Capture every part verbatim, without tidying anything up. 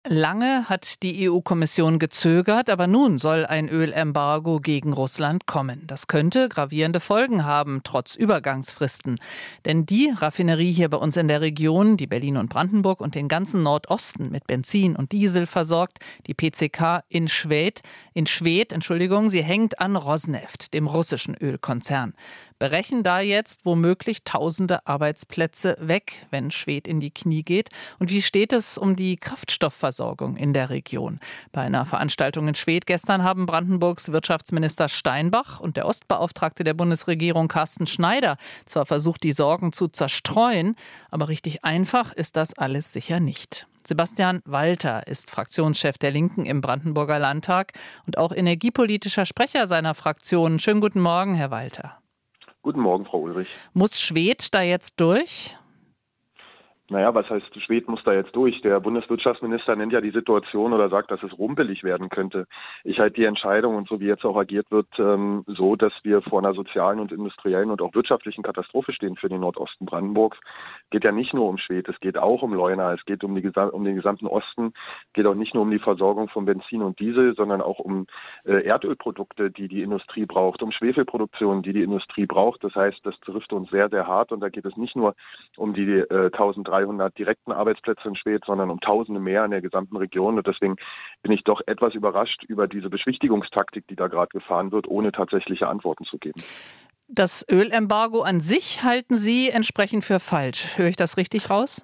Lange hat die E U-Kommission gezögert, aber nun soll ein Ölembargo gegen Russland kommen. Das könnte gravierende Folgen haben, trotz Übergangsfristen. Denn die Raffinerie hier bei uns in der Region, die Berlin und Brandenburg und den ganzen Nordosten mit Benzin und Diesel versorgt, die P C K in Schwedt, in Schwedt, Entschuldigung, sie hängt an Rosneft, dem russischen Ölkonzern. Brechen da jetzt womöglich tausende Arbeitsplätze weg, wenn Schwedt in die Knie geht? Und wie steht es um die Kraftstoffversorgung in der Region? Bei einer Veranstaltung in Schwedt gestern haben Brandenburgs Wirtschaftsminister Steinbach und der Ostbeauftragte der Bundesregierung Carsten Schneider zwar versucht, die Sorgen zu zerstreuen, aber richtig einfach ist das alles sicher nicht. Sebastian Walter ist Fraktionschef der Linken im Brandenburger Landtag und auch energiepolitischer Sprecher seiner Fraktion. Schönen guten Morgen, Herr Walter. Guten Morgen, Frau Ulrich. Muss Schwedt da jetzt durch? Naja, was heißt, Schwedt muss da jetzt durch? Der Bundeswirtschaftsminister nennt ja die Situation oder sagt, dass es rumpelig werden könnte. Ich halte die Entscheidung und so wie jetzt auch agiert wird, ähm, so, dass wir vor einer sozialen und industriellen und auch wirtschaftlichen Katastrophe stehen für den Nordosten Brandenburgs. Es geht ja nicht nur um Schwedt, es geht auch um Leuna, es geht um, die, um den gesamten Osten, es geht auch nicht nur um die Versorgung von Benzin und Diesel, sondern auch um äh, Erdölprodukte, die die Industrie braucht, um Schwefelproduktion, die die Industrie braucht. Das heißt, das trifft uns sehr, sehr hart und da geht es nicht nur um die äh, dreizehnhundert direkten Arbeitsplätze in Schwedt, sondern um Tausende mehr in der gesamten Region. Und deswegen bin ich doch etwas überrascht über diese Beschwichtigungstaktik, die da gerade gefahren wird, ohne tatsächliche Antworten zu geben. Das Ölembargo an sich halten Sie entsprechend für falsch. Höre ich das richtig raus?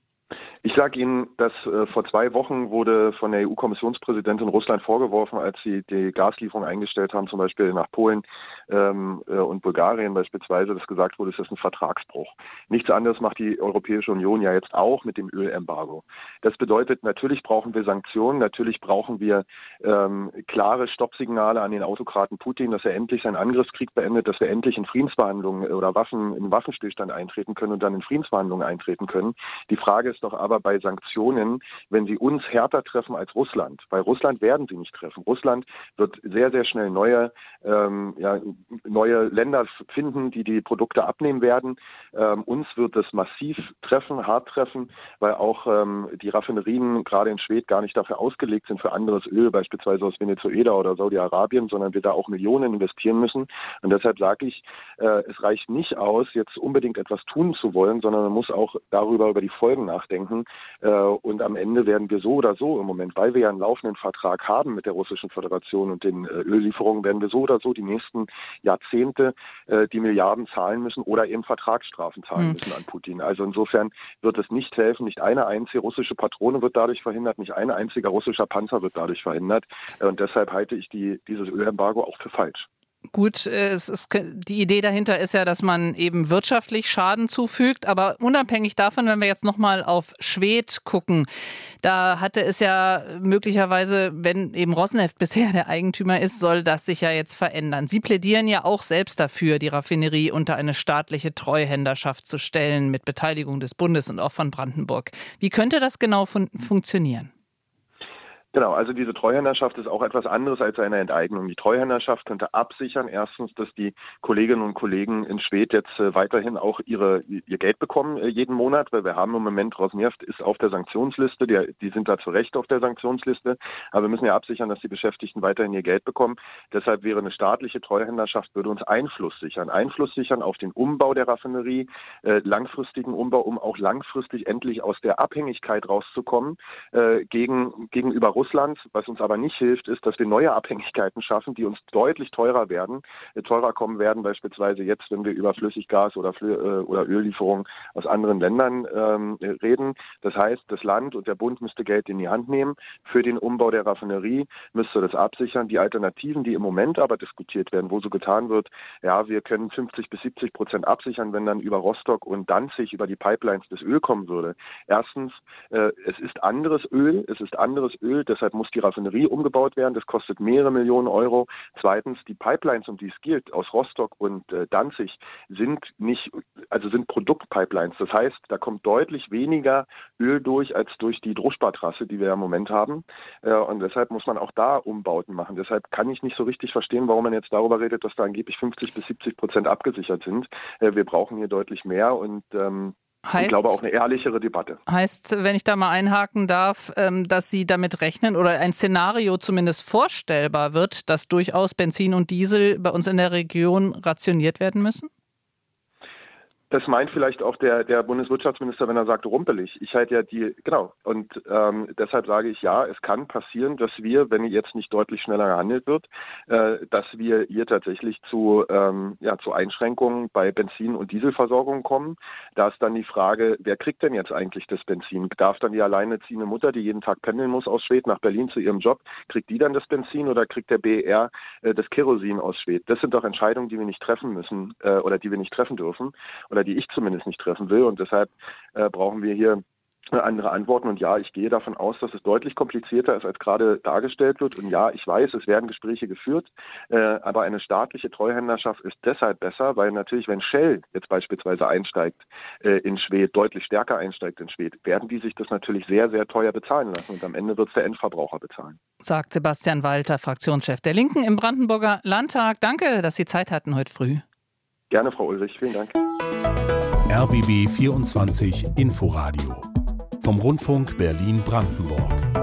Ich sage Ihnen, dass äh, vor zwei Wochen wurde von der E U-Kommissionspräsidentin Russland vorgeworfen, als sie die Gaslieferung eingestellt haben, zum Beispiel nach Polen ähm, äh, und Bulgarien beispielsweise, dass gesagt wurde, es ist ein Vertragsbruch. Nichts anderes macht die Europäische Union ja jetzt auch mit dem Ölembargo. Das bedeutet, natürlich brauchen wir Sanktionen, natürlich brauchen wir ähm, klare Stoppsignale an den Autokraten Putin, dass er endlich seinen Angriffskrieg beendet, dass wir endlich in Friedensverhandlungen oder Waffen, in Waffenstillstand eintreten können und dann in Friedensverhandlungen eintreten können. Die Frage ist doch aber bei Sanktionen, wenn sie uns härter treffen als Russland, weil Russland werden sie nicht treffen. Russland wird sehr, sehr schnell neue, ähm, ja, neue Länder finden, die die Produkte abnehmen werden. Ähm, uns wird es massiv treffen, hart treffen, weil auch ähm, die Raffinerien gerade in Schwedt gar nicht dafür ausgelegt sind für anderes Öl, beispielsweise aus Venezuela oder Saudi-Arabien, sondern wir da auch Millionen investieren müssen. Und deshalb sage ich, äh, es reicht nicht aus, jetzt unbedingt etwas tun zu wollen, sondern man muss auch darüber, über die Folgen nachdenken. Und am Ende werden wir so oder so im Moment, weil wir ja einen laufenden Vertrag haben mit der Russischen Föderation und den Öllieferungen, werden wir so oder so die nächsten Jahrzehnte die Milliarden zahlen müssen oder eben Vertragsstrafen zahlen müssen an Putin. Also insofern wird es nicht helfen. Nicht eine einzige russische Patrone wird dadurch verhindert, nicht ein einziger russischer Panzer wird dadurch verhindert. Und deshalb halte ich die, dieses Ölembargo auch für falsch. Gut, es ist, die Idee dahinter ist ja, dass man eben wirtschaftlich Schaden zufügt, aber unabhängig davon, wenn wir jetzt nochmal auf Schwedt gucken, da hatte es ja möglicherweise, wenn eben Rosneft bisher der Eigentümer ist, soll das sich ja jetzt verändern. Sie plädieren ja auch selbst dafür, die Raffinerie unter eine staatliche Treuhänderschaft zu stellen, mit Beteiligung des Bundes und auch von Brandenburg. Wie könnte das genau fun- funktionieren? Genau, also diese Treuhänderschaft ist auch etwas anderes als eine Enteignung. Die Treuhänderschaft könnte absichern, erstens, dass die Kolleginnen und Kollegen in Schwedt jetzt äh, weiterhin auch ihre ihr Geld bekommen äh, jeden Monat, weil wir haben im Moment, Rosneft ist auf der Sanktionsliste, die, die sind da zu Recht auf der Sanktionsliste, aber wir müssen ja absichern, dass die Beschäftigten weiterhin ihr Geld bekommen. Deshalb wäre eine staatliche Treuhänderschaft, würde uns Einfluss sichern. Einfluss sichern auf den Umbau der Raffinerie, äh, langfristigen Umbau, um auch langfristig endlich aus der Abhängigkeit rauszukommen äh, gegen, gegenüber Russland. Russland. Was uns aber nicht hilft, ist, dass wir neue Abhängigkeiten schaffen, die uns deutlich teurer werden, äh, teurer kommen werden, beispielsweise jetzt, wenn wir über Flüssiggas oder, Flü- äh, oder Öllieferungen aus anderen Ländern ähm, reden. Das heißt, das Land und der Bund müsste Geld in die Hand nehmen für den Umbau der Raffinerie, müsste das absichern. Die Alternativen, die im Moment aber diskutiert werden, wo so getan wird, ja, wir können fünfzig bis siebzig Prozent absichern, wenn dann über Rostock und Danzig über die Pipelines das Öl kommen würde. Erstens, äh, es ist anderes Öl, es ist anderes Öl, deshalb muss die Raffinerie umgebaut werden. Das kostet mehrere Millionen Euro. Zweitens, die Pipelines, um die es geht, aus Rostock und äh, Danzig, sind nicht, also sind Produktpipelines. Das heißt, da kommt deutlich weniger Öl durch als durch die Druschba-Trasse, die wir ja im Moment haben. Äh, und deshalb muss man auch da Umbauten machen. Deshalb kann ich nicht so richtig verstehen, warum man jetzt darüber redet, dass da angeblich fünfzig bis siebzig Prozent abgesichert sind. Äh, wir brauchen hier deutlich mehr und ähm, Heißt, ich glaube auch eine ehrlichere Debatte. Heißt, wenn ich da mal einhaken darf, dass Sie damit rechnen oder ein Szenario zumindest vorstellbar wird, dass durchaus Benzin und Diesel bei uns in der Region rationiert werden müssen? Das meint vielleicht auch der, der Bundeswirtschaftsminister, wenn er sagt, rumpelig. Ich halte ja die, genau. Und ähm, deshalb sage ich, ja, es kann passieren, dass wir, wenn jetzt nicht deutlich schneller gehandelt wird, äh, dass wir hier tatsächlich zu, ähm, ja, zu Einschränkungen bei Benzin- und Dieselversorgung kommen. Da ist dann die Frage, wer kriegt denn jetzt eigentlich das Benzin? Darf dann die alleinerziehende Mutter, die jeden Tag pendeln muss aus Schwedt nach Berlin zu ihrem Job, kriegt die dann das Benzin oder kriegt der B E R äh, das Kerosin aus Schwedt? Das sind doch Entscheidungen, die wir nicht treffen müssen äh, oder die wir nicht treffen dürfen oder die ich zumindest nicht treffen will. Und deshalb äh, brauchen wir hier andere Antworten. Und ja, ich gehe davon aus, dass es deutlich komplizierter ist, als gerade dargestellt wird. Und ja, ich weiß, es werden Gespräche geführt. Äh, aber eine staatliche Treuhänderschaft ist deshalb besser, weil natürlich, wenn Shell jetzt beispielsweise einsteigt äh, in Schwedt, deutlich stärker einsteigt in Schwedt, werden die sich das natürlich sehr, sehr teuer bezahlen lassen. Und am Ende wird es der Endverbraucher bezahlen. Sagt Sebastian Walter, Fraktionschef der Linken im Brandenburger Landtag. Danke, dass Sie Zeit hatten heute früh. Gerne, Frau Ulrich. Vielen Dank. R B B vierundzwanzig Inforadio vom Rundfunk Berlin-Brandenburg.